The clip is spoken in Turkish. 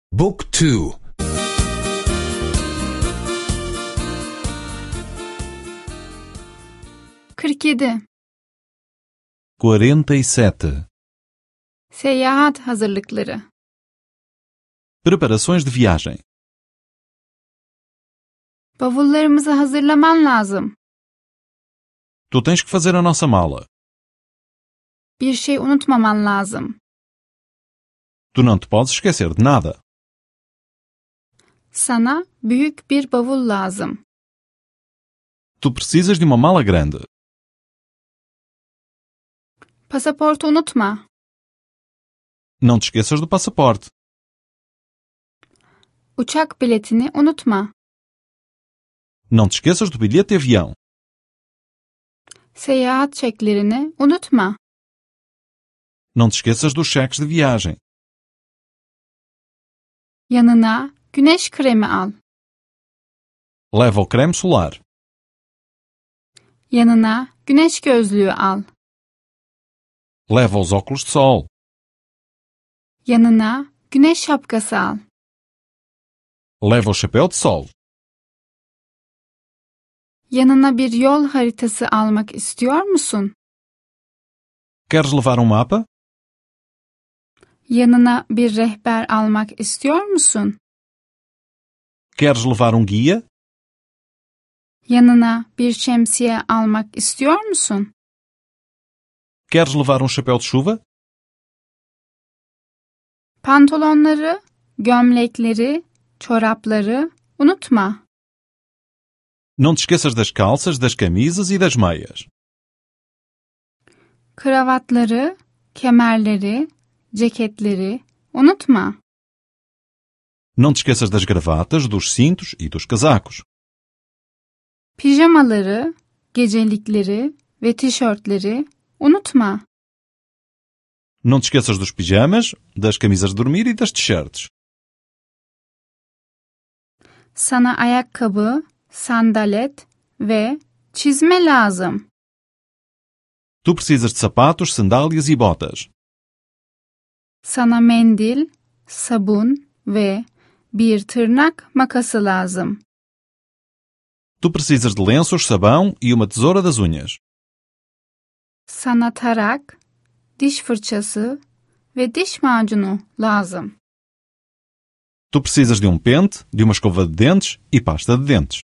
Book 2. 47. 47. Seyahat hazırlıkları. Preparações de viagem. Bavullarımızı hazırlaman lazım. Tu tens que fazer a nossa mala. Bir şey unutmaman lazım. Tu não te podes esquecer de nada. Sana büyük bir bavul lazım. Tu precisas de uma mala grande. Pasaportu unutma. Não te esqueças do passaporte. Uçak biletini unutma. Não te esqueças do bilhete de avião. Seyahat çeklerini unutma. Não te esqueças dos cheques de viagem. Yanına güneş kremi al. Leva o creme solar. Yanına güneş gözlüğü al. Leva os óculos de sol. Yanına güneş şapkası al. Leva o chapéu de sol. Yanına bir yol haritası almak istiyor musun? Queres levar mapa? Yanına bir rehber almak istiyor musun? Queres levar guia? Yanına bir şemsiye almak istiyor musun? Queres levar chapéu de chuva? Pantolonları, gömlekleri, çorapları unutma. Não te esqueças das calças, das camisas e das meias. Kravatları, kemerleri, ceketleri unutma. Não te esqueças das gravatas, dos cintos e dos casacos. Pijamaları, gecelikleri ve tişörtleri unutma. Não te esqueças dos pijamas, das camisas de dormir e das t-shirts. Sana ayakkabı, sandalet ve çizme lazım. Tu precisas de sapatos, sandálias e botas. Sana mendil, sabun ve bir tırnak makası lazım. Tu precisas de lenços, sabão e uma tesoura das unhas. Sana tarak, diş fırçası ve diş macunu lazım. Tu precisas de pente, de uma escova de dentes e pasta de dentes.